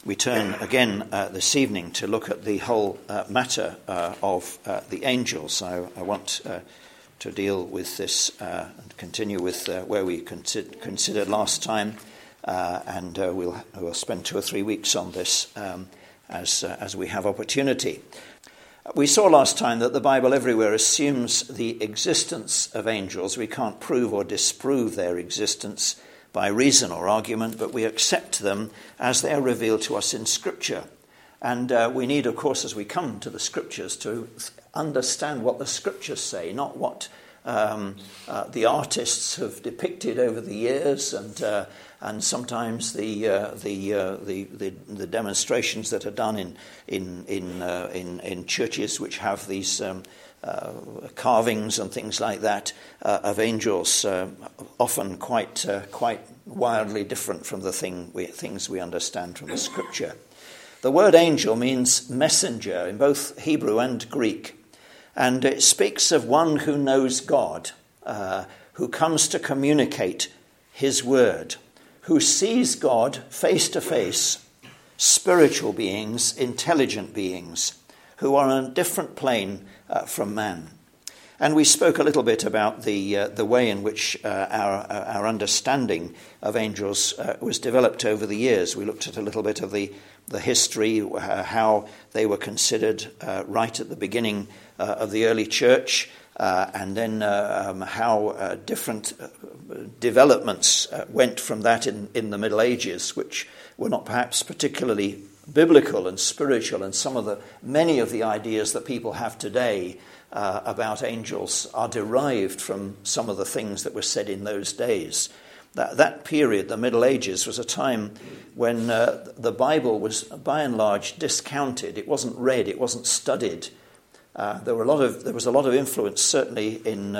We turn again this evening to look at the whole matter of the angels. I want to deal with this and continue with where we considered last time, and we'll spend 2 or 3 weeks on this as we have opportunity. We saw last time that the Bible everywhere assumes the existence of angels. We can't prove or disprove their existence by reason or argument, but we accept them as they are revealed to us in Scripture. And we need, of course, as we come to the Scriptures, to understand what the Scriptures say, not what the artists have depicted over the years, and sometimes the demonstrations that are done in churches which have these carvings and things like that of angels, often quite wildly different from the things we understand from the Scripture. The word angel means messenger in both Hebrew and Greek, and it speaks of one who knows God, who comes to communicate his word, who sees God face to face, spiritual beings, intelligent beings, who are on a different plane from man. And we spoke a little bit about the way in which our understanding of angels was developed over the years. We looked at a little bit of the history, how they were considered right at the beginning of the early church, and then how different developments went from that in the Middle Ages, which were not perhaps particularly biblical and spiritual, and many of the ideas that people have today about angels are derived from some of the things that were said in those days. That period, the Middle Ages, was a time when the Bible was by and large discounted. It wasn't read, it wasn't studied. There was a lot of influence, certainly in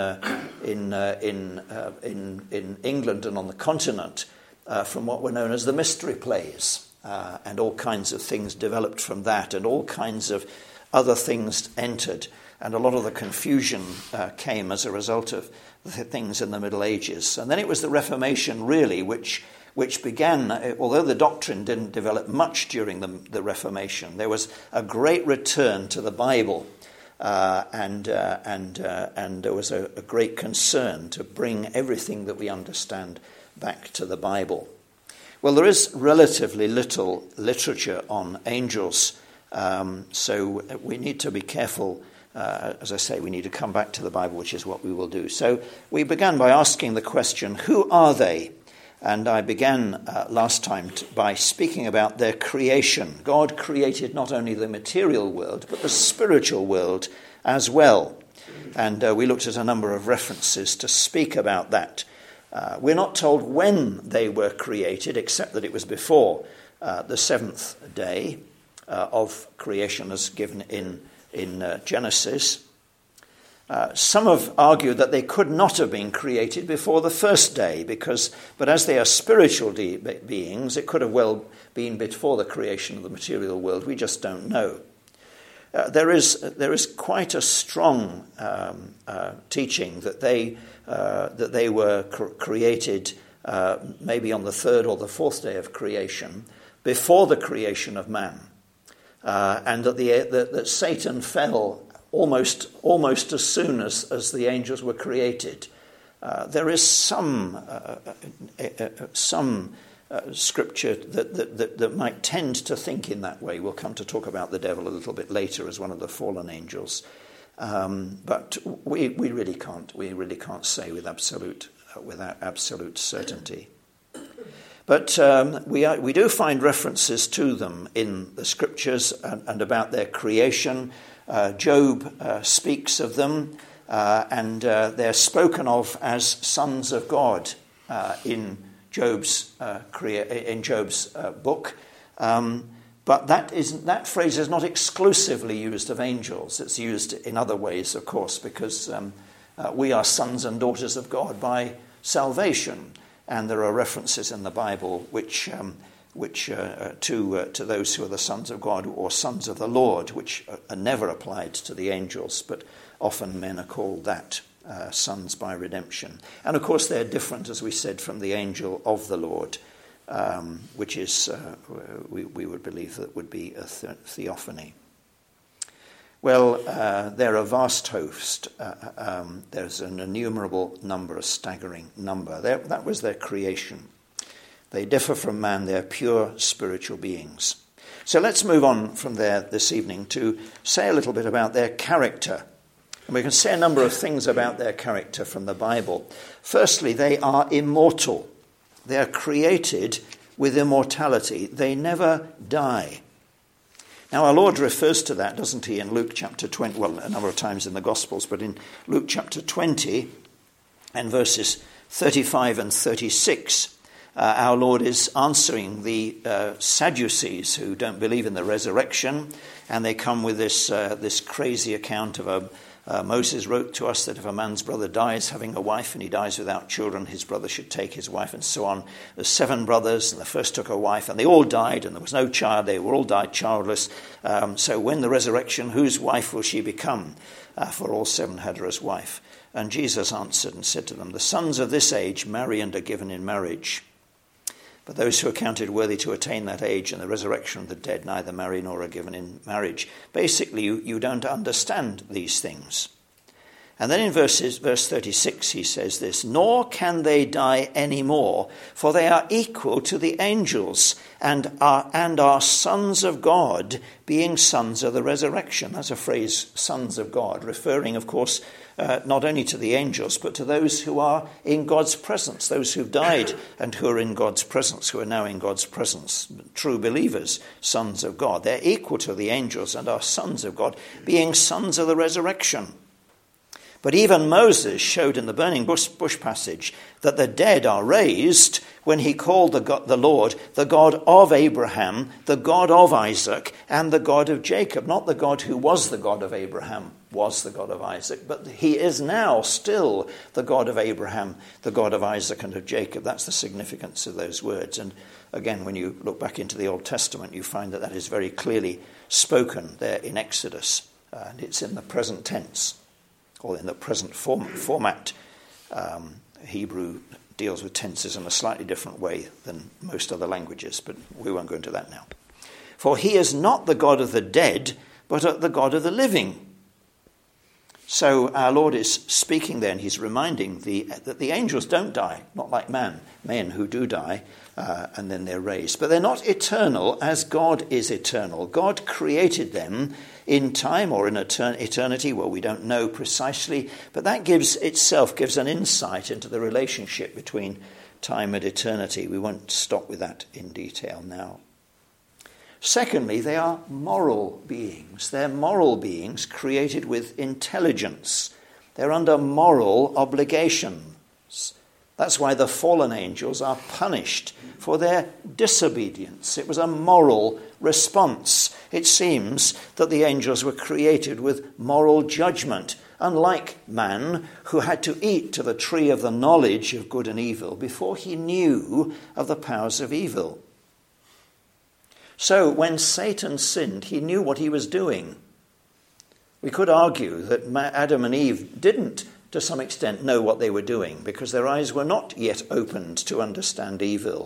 England and on the continent, from what were known as the mystery plays, and all kinds of things developed from that, and all kinds of other things entered, and a lot of the confusion came as a result of the things in the Middle Ages. And then it was the Reformation, really, which began, although the doctrine didn't develop much during the Reformation, there was a great return to the Bible. And there was a great concern to bring everything that we understand back to the Bible. Well, there is relatively little literature on angels, so we need to be careful. As I say, we need to come back to the Bible, which is what we will do. So we began by asking the question, who are they? And I began last time by speaking about their creation. God created not only the material world, but the spiritual world as well. And we looked at a number of references to speak about that. We're not told when they were created, except that it was before the seventh day of creation as given in Genesis. Some have argued that they could not have been created before the first day, but as they are spiritual beings, it could have well been before the creation of the material world. We just don't know. There is quite a strong teaching that they were created maybe on the third or the fourth day of creation, before the creation of man, and that Satan fell almost as soon as the angels were created. There is some scripture that might tend to think in that way. We'll come to talk about the devil a little bit later as one of the fallen angels, but we really can't say without absolute certainty. But we do find references to them in the scriptures and about their creation. Job speaks of them, and they're spoken of as sons of God in Job's book. But that phrase is not exclusively used of angels. It's used in other ways, of course, because we are sons and daughters of God by salvation, and there are references in the Bible which to those who are the sons of God or sons of the Lord, which are never applied to the angels, but often men are called that, sons by redemption. And of course they're different, as we said, from the angel of the Lord. which is, we would believe that would be a theophany. Well, they're a vast host. There's an innumerable number, a staggering number. That was their creation. They differ from man. They're pure spiritual beings. So let's move on from there this evening to say a little bit about their character. And we can say a number of things about their character from the Bible. Firstly, they are immortal. They are created with immortality. They never die. Now, our Lord refers to that, doesn't he, in Luke chapter 20, well, a number of times in the Gospels, but in Luke chapter 20 and verses 35 and 36, our Lord is answering the Sadducees who don't believe in the resurrection, and they come with this crazy account of Moses wrote to us that if a man's brother dies having a wife and he dies without children, his brother should take his wife, and so on. There's 7 brothers, and the first took a wife, and they all died, and there was no child. They all died childless. So when the resurrection, whose wife will she become? For all 7 had her as wife. And Jesus answered and said to them, the sons of this age marry and are given in marriage. But those who are counted worthy to attain that age and the resurrection of the dead neither marry nor are given in marriage. Basically, you don't understand these things. And then in verse 36 he says this, nor can they die any more, for they are equal to the angels and are sons of God, being sons of the resurrection. That's a phrase, sons of God, referring, of course, not only to the angels, but to those who are in God's presence, those who've died and who are in God's presence, who are now in God's presence, true believers, sons of God. They're equal to the angels and are sons of God, being sons of the resurrection. But even Moses showed in the burning bush passage that the dead are raised when he called the Lord the God of Abraham, the God of Isaac, and the God of Jacob. Not the God who was the God of Abraham, was the God of Isaac, but he is now still the God of Abraham, the God of Isaac and of Jacob. That's the significance of those words. And again, when you look back into the Old Testament, you find that is very clearly spoken there in Exodus. And it's in the present tense, or in the present format. Hebrew deals with tenses in a slightly different way than most other languages, but we won't go into that now. For he is not the God of the dead, but the God of the living. So our Lord is speaking there, and he's reminding that the angels don't die, not like men who do die, and then they're raised. But they're not eternal as God is eternal. God created them in time or in eternity. Well, we don't know precisely, but that gives an insight into the relationship between time and eternity. We won't stop with that in detail now. Secondly, they are moral beings. They're moral beings created with intelligence. They're under moral obligations. That's why the fallen angels are punished for their disobedience. It was a moral response. It seems that the angels were created with moral judgment, unlike man, who had to eat to the tree of the knowledge of good and evil before he knew of the powers of evil. So when Satan sinned, he knew what he was doing. We could argue that Adam and Eve didn't, to some extent, know what they were doing because their eyes were not yet opened to understand evil.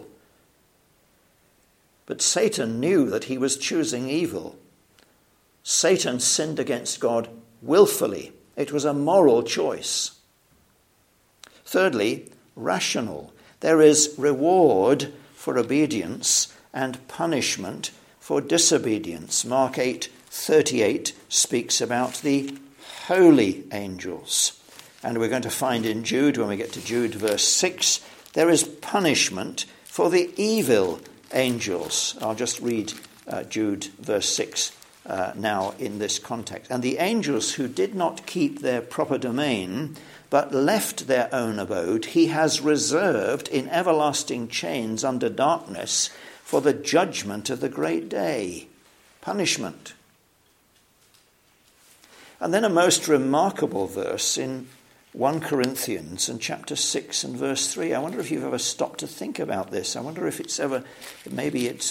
But Satan knew that he was choosing evil. Satan sinned against God willfully. It was a moral choice. Thirdly, rational. There is reward for obedience and punishment for disobedience. Mark 8:38 speaks about the holy angels. And we're going to find in Jude, when we get to Jude verse 6, there is punishment for the evil angels. I'll just read Jude verse 6 now in this context. And the angels who did not keep their proper domain, but left their own abode, he has reserved in everlasting chains under darkness for the judgment of the great day. Punishment. And then a most remarkable verse in 1 Corinthians and chapter 6 and verse 3. I wonder if you've ever stopped to think about this. I wonder if it's ever, maybe it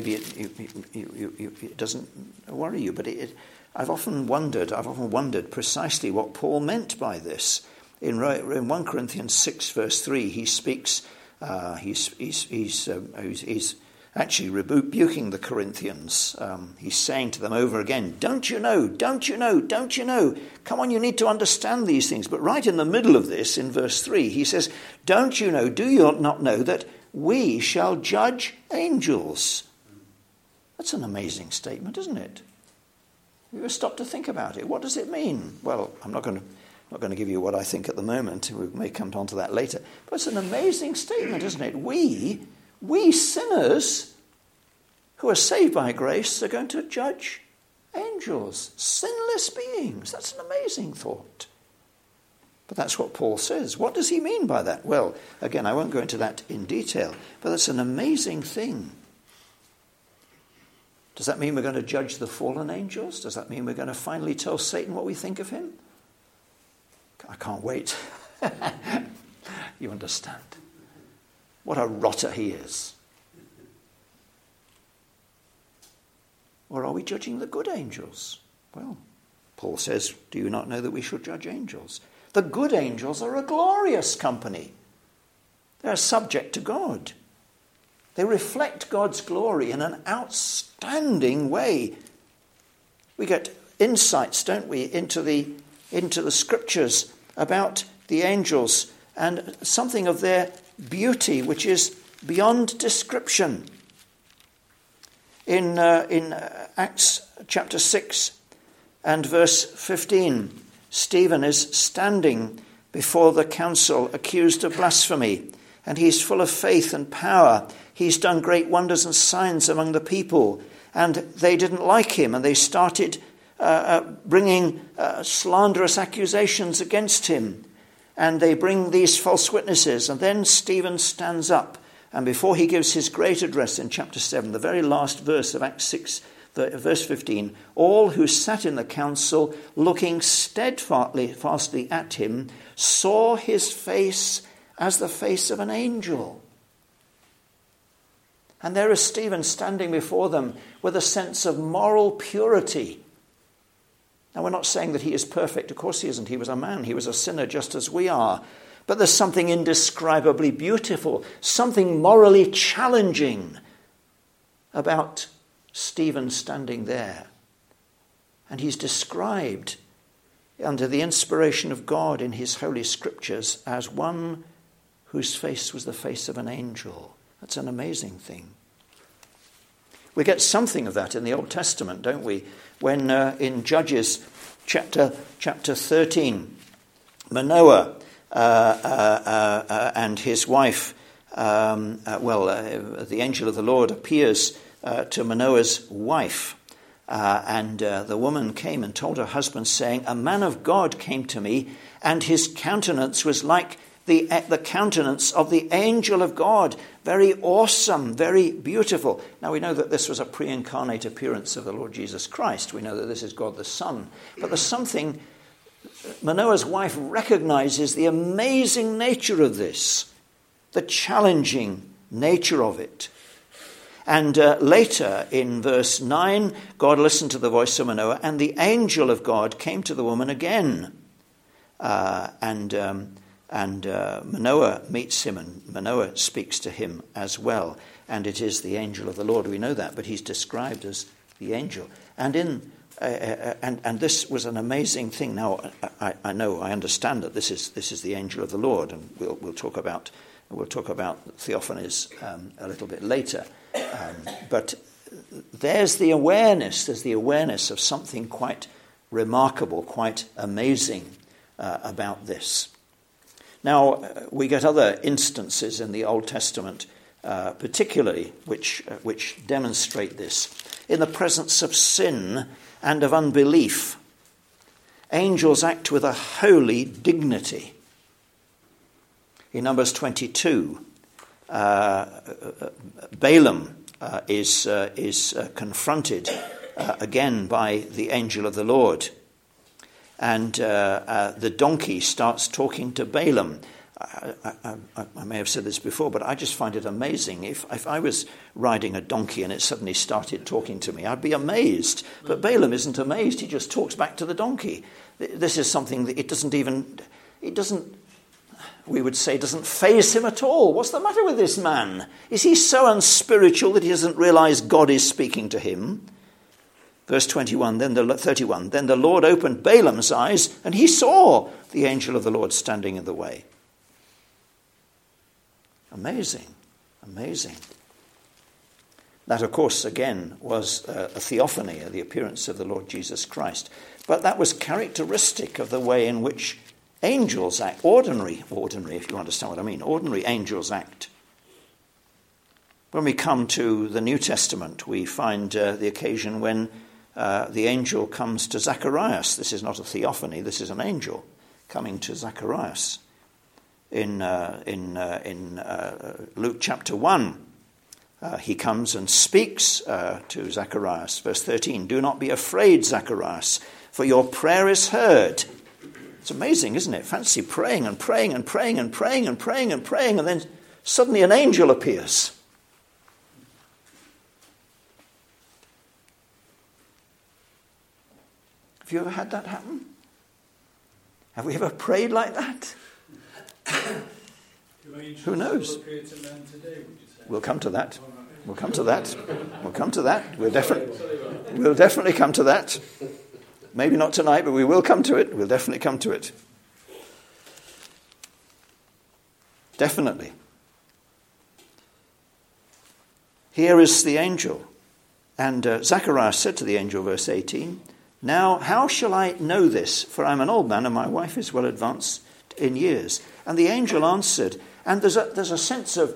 doesn't worry you, but I've often wondered precisely what Paul meant by this. In 1 Corinthians 6 verse 3, he speaks He's actually rebuking the Corinthians. He's saying to them over again, don't you know, don't you know, don't you know? Come on, you need to understand these things. But right in the middle of this, in verse 3, he says, don't you know, do you not know that we shall judge angels? That's an amazing statement, isn't it? You ever stop to think about it? What does it mean? Well, I'm not going to give you what I think at the moment. We may come on to that later. But it's an amazing statement, isn't it? We sinners who are saved by grace are going to judge angels, sinless beings. That's an amazing thought. But that's what Paul says. What does he mean by that? Well, again, I won't go into that in detail, but that's an amazing thing. Does that mean we're going to judge the fallen angels? Does that mean we're going to finally tell Satan what we think of him? I can't wait. You understand. What a rotter he is. Or are we judging the good angels? Well, Paul says, do you not know that we should judge angels? The good angels are a glorious company. They're subject to God. They reflect God's glory in an outstanding way. We get insights, don't we, into the scriptures about the angels and something of their beauty which is beyond description. In Acts chapter 6 and verse 15, Stephen is standing before the council accused of blasphemy, and he's full of faith and power. He's done great wonders and signs among the people, and they didn't like him, and they started bringing slanderous accusations against him. And they bring these false witnesses, and then Stephen stands up, and before he gives his great address in chapter 7, the very last verse of Acts 6, verse 15, all who sat in the council, looking steadfastly at him, saw his face as the face of an angel. And there is Stephen standing before them with a sense of moral purity. Now, we're not saying that he is perfect. Of course he isn't. He was a man. He was a sinner just as we are. But there's something indescribably beautiful, something morally challenging about Stephen standing there. And he's described under the inspiration of God in his holy scriptures as one whose face was the face of an angel. That's an amazing thing. We get something of that in the Old Testament, don't we? When in Judges chapter 13, Manoah and his wife, the angel of the Lord appears to Manoah's wife. And the woman came and told her husband, saying, a man of God came to me, and his countenance was like the countenance of the angel of God. Very awesome, very beautiful. Now we know that this was a pre-incarnate appearance of the Lord Jesus Christ. We know that this is God the Son. But there's something, Manoah's wife recognizes the amazing nature of this, the challenging nature of it. And later in verse 9, God listened to the voice of Manoah, and the angel of God came to the woman again. And Manoah meets him, and Manoah speaks to him as well. And it is the angel of the Lord. We know that, but he's described as the angel. And and this was an amazing thing. Now, I understand that this is the angel of the Lord, and we'll talk about theophanies a little bit later. But there's the awareness of something quite remarkable, quite amazing about this. Now, we get other instances in the Old Testament, particularly, which demonstrate this. In the presence of sin and of unbelief, angels act with a holy dignity. In Numbers 22, Balaam is confronted again by the angel of the Lord. And the donkey starts talking to Balaam. I may have said this before, but I just find it amazing. If I was riding a donkey and it suddenly started talking to me, I'd be amazed. But Balaam isn't amazed. He just talks back to the donkey. This is something that it doesn't, we would say, doesn't faze him at all. What's the matter with this man? Is he so unspiritual that he doesn't realize God is speaking to him? Verse 31, then the Lord opened Balaam's eyes, and he saw the angel of the Lord standing in the way. Amazing, amazing. That, of course, again, was a theophany, the appearance of the Lord Jesus Christ. But that was characteristic of the way in which angels act. Ordinary, if you understand what I mean. Ordinary angels act. When we come to the New Testament, we find the occasion when the angel comes to Zacharias. This is not a theophany, this is an angel coming to Zacharias. In Luke chapter 1, he comes and speaks to Zacharias. Verse 13, do not be afraid, Zacharias, for your prayer is heard. It's amazing, isn't it? Fancy praying and praying and praying and praying and praying and praying, and then suddenly an angel appears. Have you ever had that happen? Have we ever prayed like that? Who knows? We'll come to that. We'll come to that. We'll come to that. We'll definitely come to that. Maybe not tonight, but we will come to it. We'll definitely come to it. Definitely. Here is the angel. And Zacharias said to the angel, verse 18, now how shall I know this? For I'm an old man and my wife is well advanced in years. And the angel answered, and there's a sense of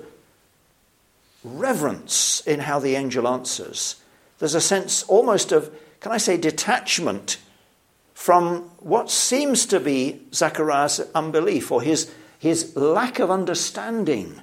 reverence in how the angel answers. There's a sense almost of, can I say, detachment from what seems to be Zacharias' unbelief or his lack of understanding.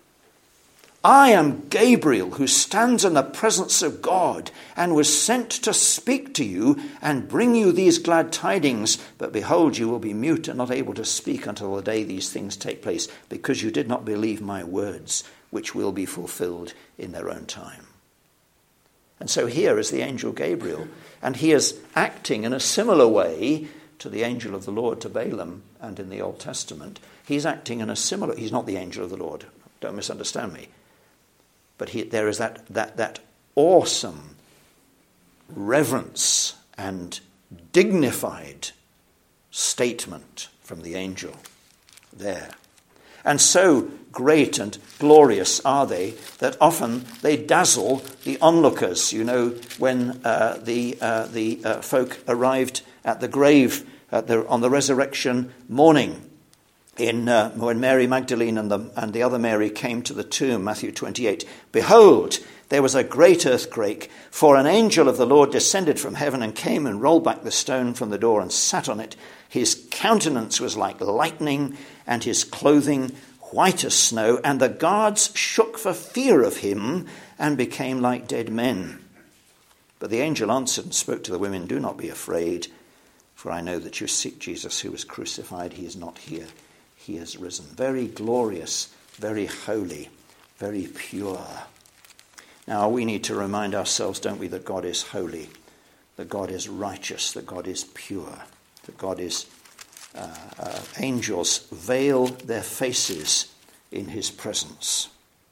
I am Gabriel, who stands in the presence of God and was sent to speak to you and bring you these glad tidings. But behold, you will be mute and not able to speak until the day these things take place, because you did not believe my words, which will be fulfilled in their own time. And so here is the angel Gabriel, and he is acting in a similar way to the angel of the Lord to Balaam and in the Old Testament. He's acting in a similar... He's not the angel of the Lord, don't misunderstand me. But there is that awesome reverence and dignified statement from the angel there. And so great and glorious are they that often they dazzle the onlookers. You know, when the folk arrived at the grave on the resurrection morning, when Mary Magdalene and the other Mary came to the tomb, Matthew 28, behold, there was a great earthquake, for an angel of the Lord descended from heaven and came and rolled back the stone from the door and sat on it. His countenance was like lightning, and his clothing white as snow, and the guards shook for fear of him and became like dead men. But the angel answered and spoke to the women, do not be afraid, for I know that you seek Jesus who was crucified. He is not here. He has risen. Very glorious, very holy, very pure. Now, we need to remind ourselves, don't we, that God is holy, that God is righteous, that God is pure, that God is... angels veil their faces in his presence.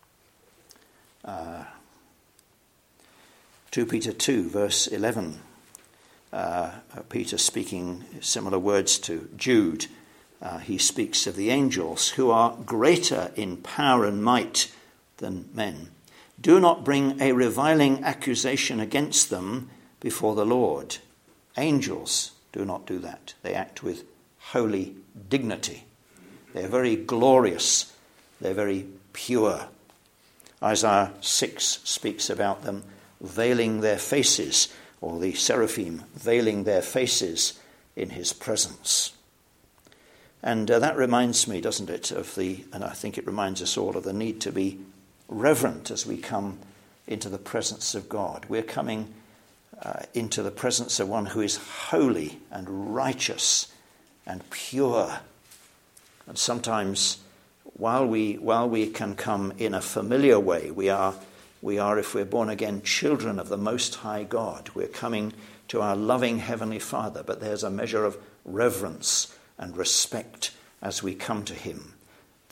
2 Peter 2, verse 11. Peter speaking similar words to Jude. He speaks of the angels who are greater in power and might than men. Do not bring a reviling accusation against them before the Lord. Angels do not do that. They act with holy dignity. They're very glorious. They're very pure. Isaiah 6 speaks about them veiling their faces, or the seraphim veiling their faces in his presence. And that reminds me, doesn't it, and I think it reminds us all of the need to be reverent as we come into the presence of God. We're coming into the presence of one who is holy and righteous and pure. And sometimes while we can come in a familiar way, we are, if we're born again, children of the Most High God. We're coming to our loving Heavenly Father, but there's a measure of reverence and respect as we come to him.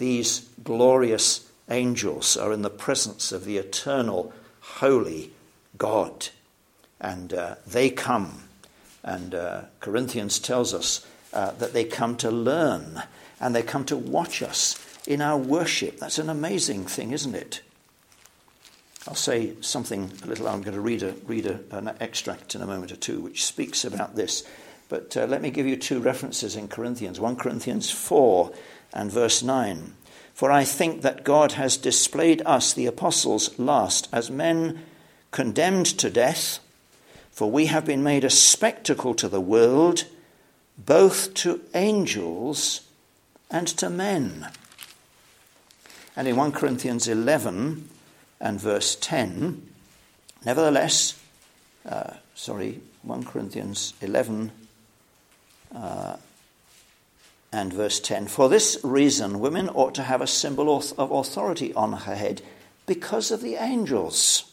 these glorious angels are in the presence of the eternal, holy God. And they come, and Corinthians tells us that they come to learn, and they come to watch us in our worship. That's an amazing thing, isn't it? I'll say something a little. I'm going to read an extract in a moment or two which speaks about this. But let me give you two references in Corinthians. 1 Corinthians 4 and verse 9. For I think that God has displayed us, the apostles, last as men condemned to death, for we have been made a spectacle to the world, both to angels and to men. And in 1 Corinthians 11 and verse 10, nevertheless, 1 Corinthians 11 and verse 10, for this reason women ought to have a symbol of authority on her head because of the angels.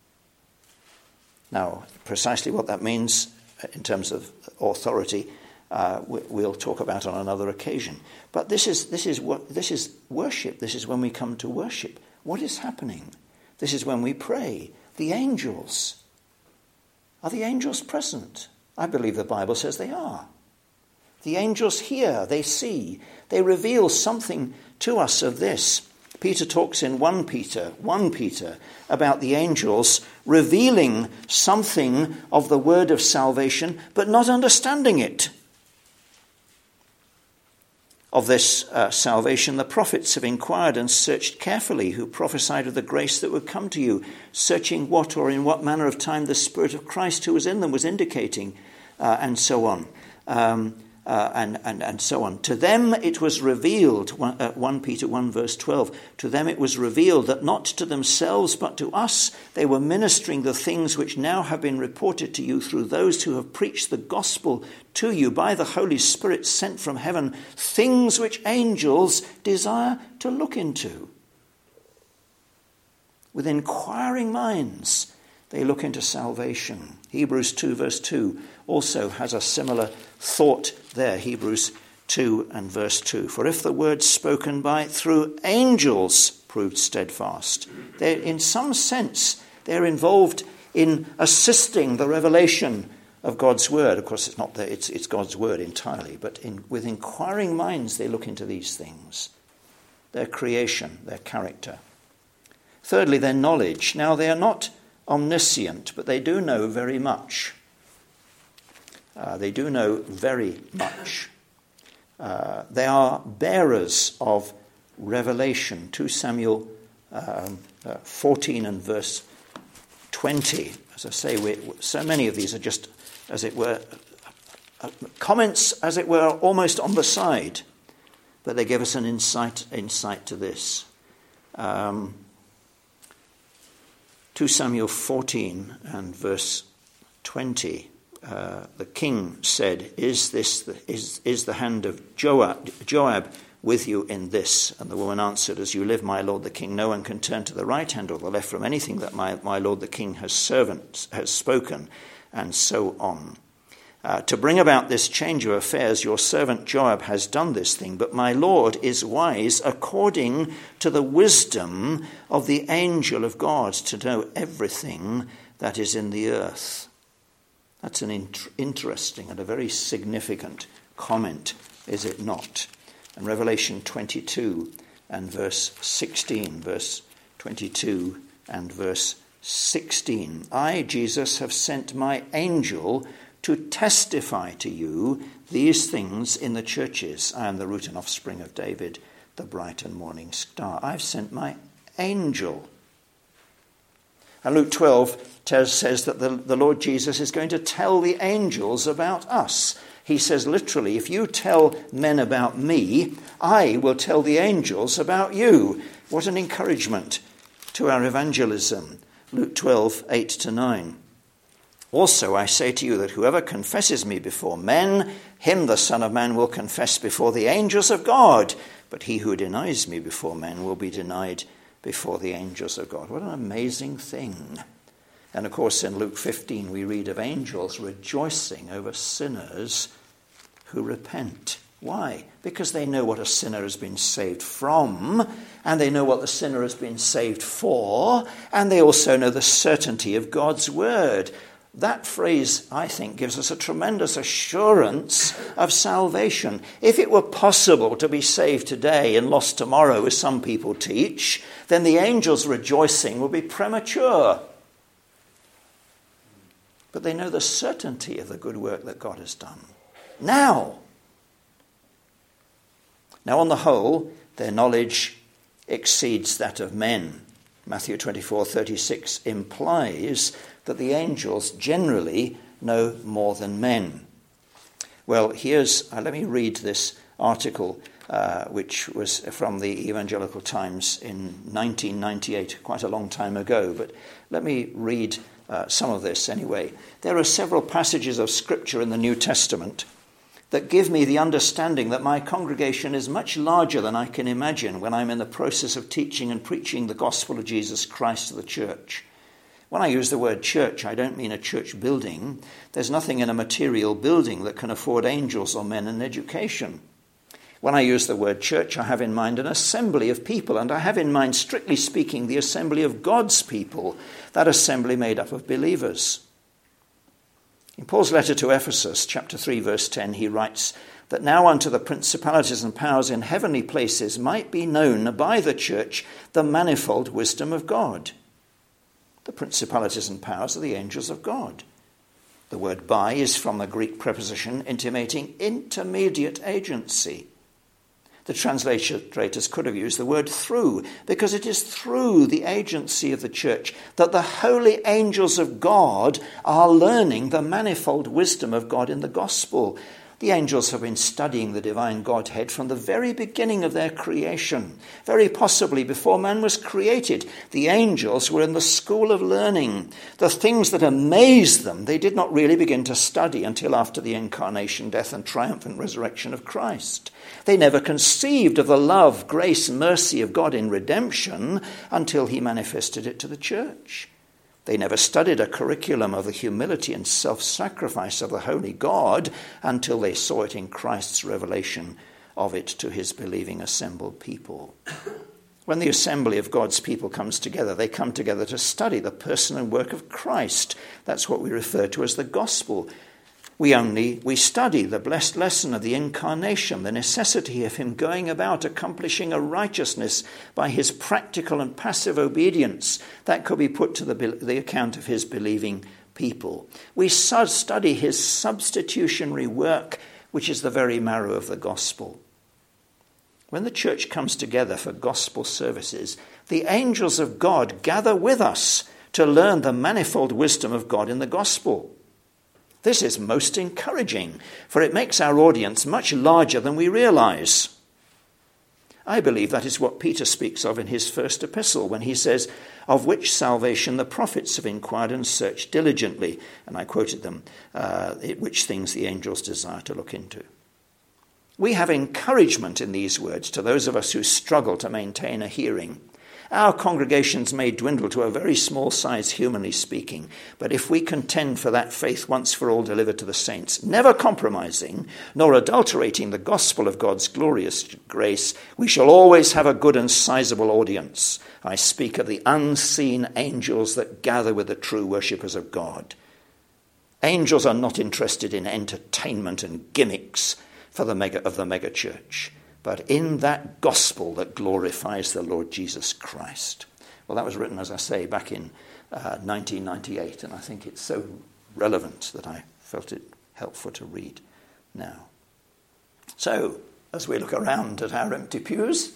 Now, precisely what that means in terms of authority, we'll talk about on another occasion. But this is worship. This is when we come to worship. What is happening? This is when we pray. The angels. Are the angels present? I believe the Bible says they are. The angels hear, they see, they reveal something to us of this. Peter talks in 1 Peter about the angels revealing something of the word of salvation, but not understanding it. Of this salvation, the prophets have inquired and searched carefully, who prophesied of the grace that would come to you, searching what or in what manner of time the Spirit of Christ who was in them was indicating, and so on. And so on. To them it was revealed, 1 Peter 1 verse 12, to them it was revealed that not to themselves but to us they were ministering the things which now have been reported to you through those who have preached the gospel to you by the Holy Spirit sent from heaven, things which angels desire to look into. With inquiring minds they look into salvation. Hebrews 2 verse 2 also has a similar thought there. Hebrews 2 and verse 2. For if the word spoken through angels proved steadfast, in some sense they're involved in assisting the revelation of God's word. Of course, it's not that it's God's word entirely, but with inquiring minds they look into these things. Their creation, their character. Thirdly, their knowledge. Now, they are not omniscient, but they do know very much. They do know very much. They are bearers of revelation. 2 Samuel 14 and verse 20. As I say, so many of these are just, as it were, comments, as it were, almost on the side. But they give us an insight to this. 2 Samuel 14 and verse 20. The king said, is the hand of Joab with you in this? And the woman answered, as you live, my lord the king, no one can turn to the right hand or the left from anything that my lord the king has spoken, and so on. To bring about this change of affairs, your servant Joab has done this thing, but my Lord is wise according to the wisdom of the angel of God to know everything that is in the earth. That's an interesting and a very significant comment, is it not? And Revelation 22 and verse 16, verse 22 and verse 16. I, Jesus, have sent my angel to testify to you these things in the churches. I am the root and offspring of David, the bright and morning star. I've sent my angel. And Luke 12 says that the Lord Jesus is going to tell the angels about us. He says literally, if you tell men about me, I will tell the angels about you. What an encouragement to our evangelism. Luke 12, 8-9. Also, I say to you that whoever confesses me before men, him the Son of Man will confess before the angels of God. But he who denies me before men will be denied before the angels of God. What an amazing thing. And of course, in Luke 15, we read of angels rejoicing over sinners who repent. Why? Because they know what a sinner has been saved from, and they know what the sinner has been saved for, and they also know the certainty of God's word. That phrase, I think, gives us a tremendous assurance of salvation. If it were possible to be saved today and lost tomorrow, as some people teach, then the angels' rejoicing would be premature. But they know the certainty of the good work that God has done. Now, on the whole, their knowledge exceeds that of men. Matthew 24:36 implies that the angels generally know more than men. Well, let me read this article, which was from the Evangelical Times in 1998, quite a long time ago, but let me read some of this anyway. There are several passages of Scripture in the New Testament that give me the understanding that my congregation is much larger than I can imagine when I'm in the process of teaching and preaching the gospel of Jesus Christ to the church. When I use the word church, I don't mean a church building. There's nothing in a material building that can afford angels or men and education. When I use the word church, I have in mind an assembly of people, and I have in mind, strictly speaking, the assembly of God's people, that assembly made up of believers. In Paul's letter to Ephesus, chapter 3, verse 10, he writes that now unto the principalities and powers in heavenly places might be known by the church the manifold wisdom of God. The principalities and powers are the angels of God. The word by is from the Greek preposition intimating intermediate agency. The translators could have used the word through, because it is through the agency of the church that the holy angels of God are learning the manifold wisdom of God in the gospel. The angels have been studying the divine Godhead from the very beginning of their creation. Very possibly before man was created, the angels were in the school of learning. The things that amazed them, they did not really begin to study until after the incarnation, death, and triumphant resurrection of Christ. They never conceived of the love, grace, and mercy of God in redemption until he manifested it to the church. They never studied a curriculum of the humility and self-sacrifice of the holy God until they saw it in Christ's revelation of it to his believing assembled people. When the assembly of God's people comes together, they come together to study the person and work of Christ. That's what we refer to as the gospel. We study the blessed lesson of the incarnation, the necessity of him going about accomplishing a righteousness by his practical and passive obedience that could be put to the account of his believing people. We study his substitutionary work, which is the very marrow of the gospel. When the church comes together for gospel services, the angels of God gather with us to learn the manifold wisdom of God in the gospel. This is most encouraging, for it makes our audience much larger than we realize. I believe that is what Peter speaks of in his first epistle when he says, of which salvation the prophets have inquired and searched diligently. And I quoted them, which things the angels desire to look into. We have encouragement in these words to those of us who struggle to maintain a hearing. Our congregations may dwindle to a very small size, humanly speaking, but if we contend for that faith once for all delivered to the saints, never compromising nor adulterating the gospel of God's glorious grace, we shall always have a good and sizable audience. I speak of the unseen angels that gather with the true worshippers of God. Angels are not interested in entertainment and gimmicks of the mega church, but in that gospel that glorifies the Lord Jesus Christ. Well, that was written, as I say, back in 1998, and I think it's so relevant that I felt it helpful to read now. So, as we look around at our empty pews,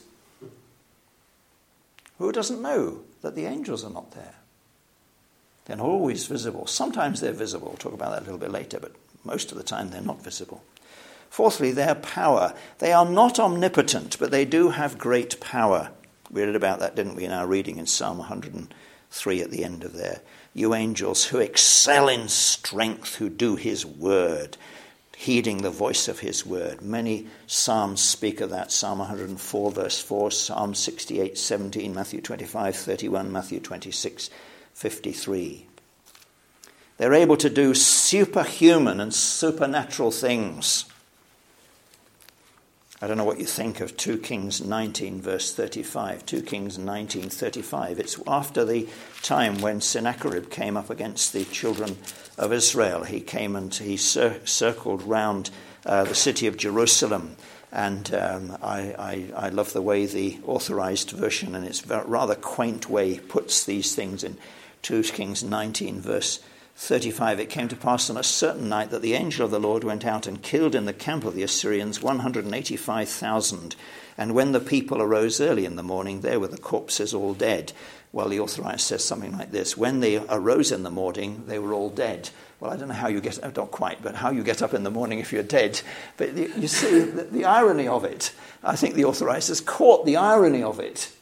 who doesn't know that the angels are not there? They're not always visible. Sometimes they're visible. We'll talk about that a little bit later, but most of the time they're not visible. Fourthly, their power. They are not omnipotent, but they do have great power. We read about that, didn't we, in our reading in Psalm 103 at the end of there. You angels who excel in strength, who do his word, heeding the voice of his word. Many psalms speak of that. Psalm 104, verse 4, Psalm 68, 17, Matthew 25, 31, Matthew 26, 53. They're able to do superhuman and supernatural things. I don't know what you think of 2 Kings 19, verse 35. 2 Kings 19:35. It's after the time when Sennacherib came up against the children of Israel. He came and he circled round the city of Jerusalem. And I love the way the authorized version, and it's a rather quaint way, puts these things in 2 Kings 19, verse 35. It came to pass on a certain night that the angel of the Lord went out and killed in the camp of the Assyrians 185,000. And when the people arose early in the morning, there were the corpses all dead. Well, the authorized says something like this: when they arose in the morning, they were all dead. Well, I don't know how you get, not quite, but how you get up in the morning if you're dead. But you see the irony of it. I think the authorized has caught the irony of it.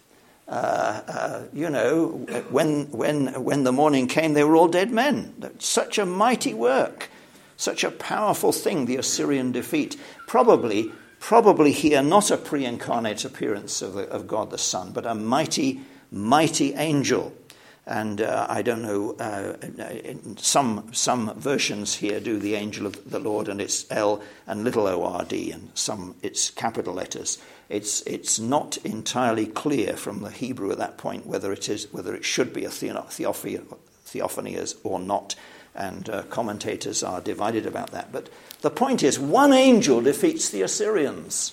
When the morning came, they were all dead men. Such a mighty work, such a powerful thing, the Assyrian defeat. Probably here not a pre-incarnate appearance of God the Son, but a mighty, mighty angel. And I don't know, some versions here do the angel of the Lord, and it's L and little O-R-D, and some it's capital letters. It's not entirely clear from the Hebrew at that point whether it should be a theophany or not, and commentators are divided about that. But the point is, one angel defeats the Assyrians.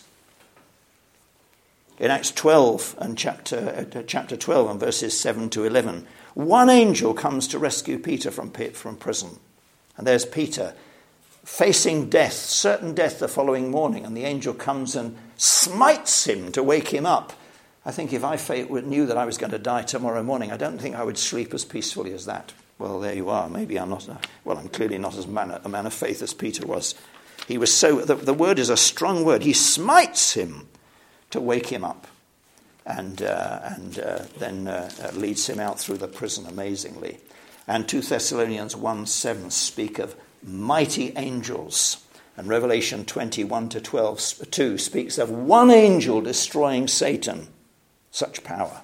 In Acts 12 and chapter 12 and verses 7 to 11, one angel comes to rescue Peter from prison. And there's Peter facing death, certain death the following morning, and the angel comes and smites him to wake him up. I think if I knew that I was going to die tomorrow morning, I don't think I would sleep as peacefully as that. Well, there you are. Maybe I'm not. I'm clearly not a man of faith as Peter was. He was so. The word is a strong word. He smites him to wake him up, and then leads him out through the prison amazingly. And 2 Thessalonians 1:7 speak of mighty angels. And Revelation 21:2 speaks of one angel destroying Satan. Such power.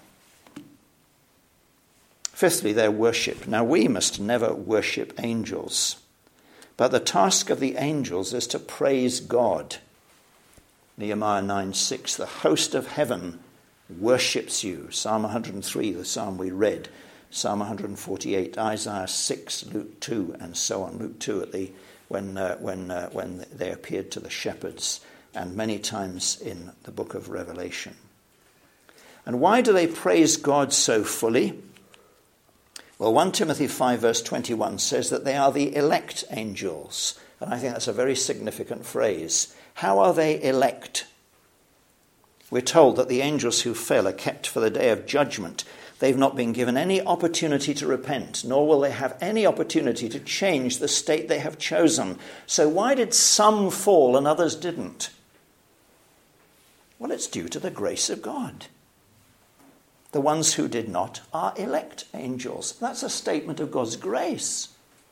Fifthly, their worship. Now, we must never worship angels, but the task of the angels is to praise God. Nehemiah 9:6, the host of heaven worships you. Psalm 103, the psalm we read. Psalm 148, Isaiah 6, Luke 2, and so on. Luke 2 when they appeared to the shepherds, and many times in the book of Revelation. And why do they praise God so fully? Well, 1 Timothy 5 verse 21 says that they are the elect angels. And I think that's a very significant phrase. How are they elect? We're told that the angels who fell are kept for the day of judgment. They've not been given any opportunity to repent, nor will they have any opportunity to change the state they have chosen. So why did some fall and others didn't? Well, it's due to the grace of God. The ones who did not are elect angels. That's a statement of God's grace.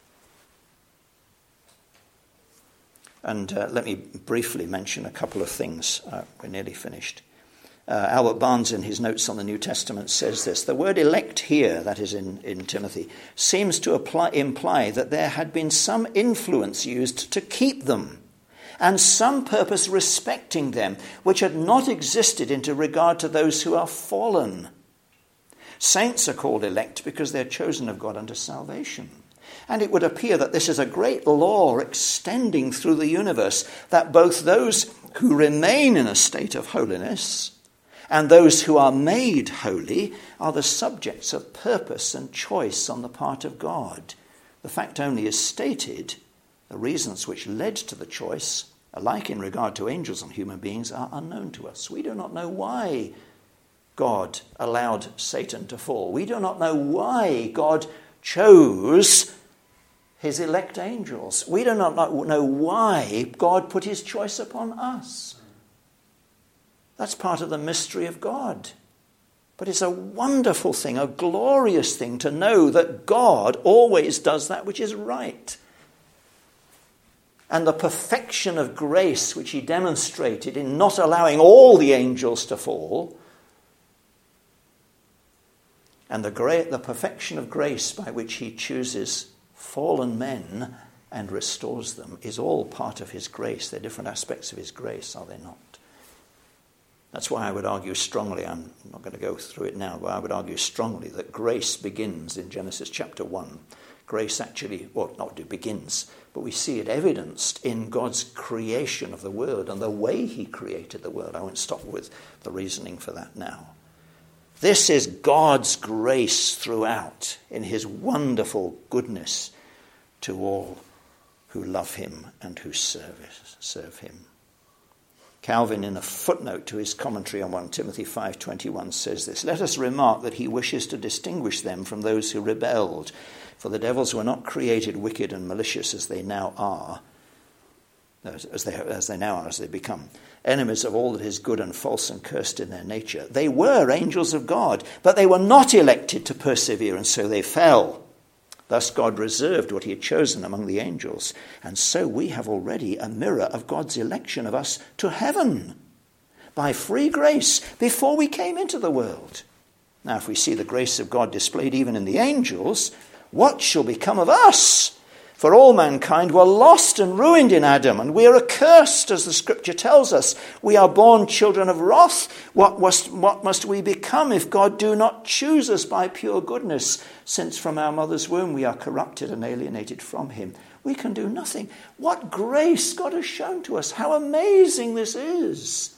And let me briefly mention a couple of things. We're nearly finished. Albert Barnes, in his notes on the New Testament, says this: the word elect here, that is in Timothy, seems to imply that there had been some influence used to keep them, and some purpose respecting them, which had not existed into regard to those who are fallen. Saints are called elect because they're chosen of God unto salvation. And it would appear that this is a great law extending through the universe, that both those who remain in a state of holiness and those who are made holy are the subjects of purpose and choice on the part of God. The fact only is stated. The reasons which led to the choice, alike in regard to angels and human beings, are unknown to us. We do not know why God allowed Satan to fall. We do not know why God chose his elect angels. We do not know why God put his choice upon us. That's part of the mystery of God. But it's a wonderful thing, a glorious thing to know that God always does that which is right. And the perfection of grace which he demonstrated in not allowing all the angels to fall, and the perfection of grace by which he chooses fallen men and restores them, is all part of his grace. They're different aspects of his grace, are they not? That's why I would argue strongly, I'm not going to go through it now, but I would argue strongly that grace begins in Genesis chapter 1. Grace actually, well, not begins, but we see it evidenced in God's creation of the world and the way he created the world. I won't stop with the reasoning for that now. This is God's grace throughout in his wonderful goodness to all who love him and who serve him. Calvin, in a footnote to his commentary on 1 Timothy 5:21, says this: "Let us remark that he wishes to distinguish them from those who rebelled. For the devils were not created wicked and malicious as they now are, as they become, enemies of all that is good and false and cursed in their nature. They were angels of God, but they were not elected to persevere, and so they fell. Thus God reserved what he had chosen among the angels, and so we have already a mirror of God's election of us to heaven by free grace before we came into the world. Now, if we see the grace of God displayed even in the angels, what shall become of us? For all mankind were lost and ruined in Adam, and we are accursed, as the scripture tells us. We are born children of wrath. What must we become if God do not choose us by pure goodness, since from our mother's womb we are corrupted and alienated from him? We can do nothing. What grace God has shown to us. How amazing this is.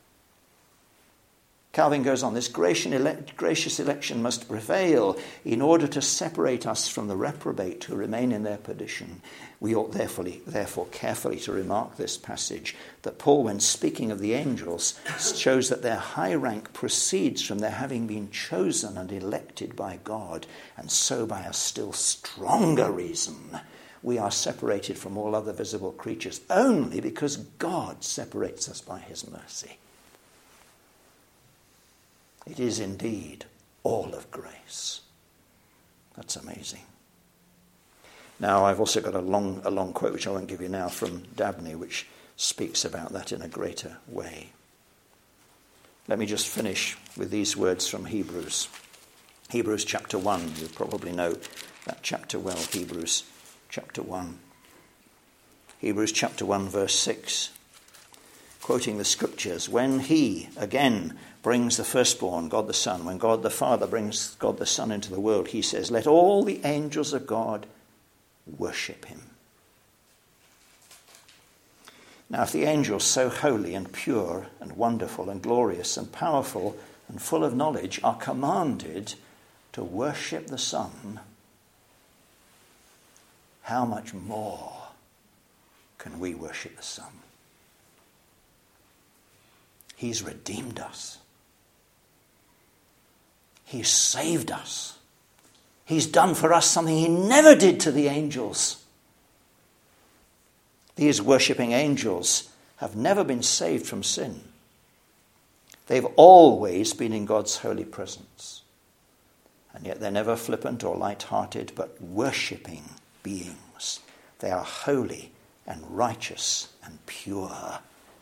Calvin goes on, this gracious election must prevail in order to separate us from the reprobate who remain in their perdition. We ought therefore carefully to remark this passage, that Paul, when speaking of the angels, shows that their high rank proceeds from their having been chosen and elected by God, and so by a still stronger reason we are separated from all other visible creatures only because God separates us by his mercy. It is indeed all of grace. That's amazing. Now, I've also got a long quote, which I won't give you now, from Dabney, which speaks about that in a greater way. Let me just finish with these words from Hebrews. Hebrews chapter 1. You probably know that chapter well, Hebrews chapter 1. Hebrews chapter 1, verse 6. Quoting the scriptures, when he, again, brings the firstborn, God the Son, when God the Father brings God the Son into the world, he says, let all the angels of God worship him. Now, if the angels, so holy and pure and wonderful and glorious and powerful and full of knowledge, are commanded to worship the Son, how much more can we worship the Son? He's redeemed us. He's saved us. He's done for us something he never did to the angels. These worshipping angels have never been saved from sin. They've always been in God's holy presence. And yet they're never flippant or light-hearted, but worshipping beings. They are holy and righteous and pure.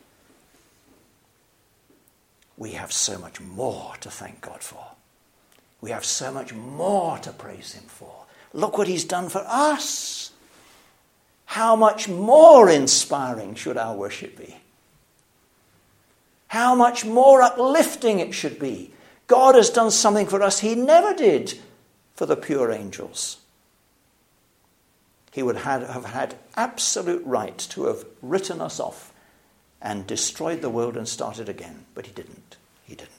We have so much more to thank God for. We have so much more to praise him for. Look what he's done for us. How much more inspiring should our worship be? How much more uplifting it should be. God has done something for us he never did for the pure angels. He would have had absolute right to have written us off and destroyed the world and started again, but he didn't. He didn't.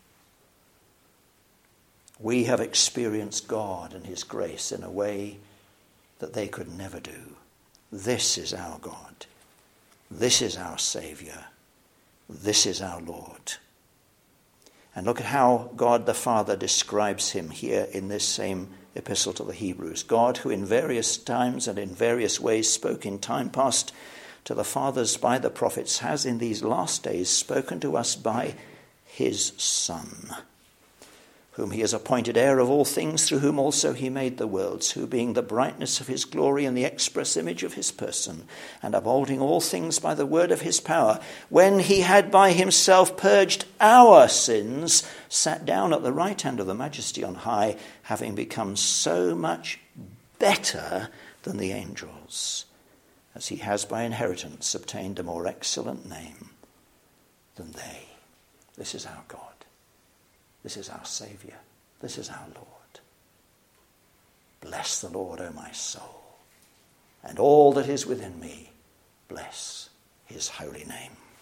We have experienced God and his grace in a way that they could never do. This is our God. This is our Saviour. This is our Lord. And look at how God the Father describes him here in this same epistle to the Hebrews. God, who in various times and in various ways spoke in time past to the fathers by the prophets, has in these last days spoken to us by his Son, whom he has appointed heir of all things, through whom also he made the worlds, who being the brightness of his glory and the express image of his person, and upholding all things by the word of his power, when he had by himself purged our sins, sat down at the right hand of the majesty on high, having become so much better than the angels, as he has by inheritance obtained a more excellent name than they. This is our God. This is our Saviour. This is our Lord. Bless the Lord, O my soul, and all that is within me. Bless his holy name.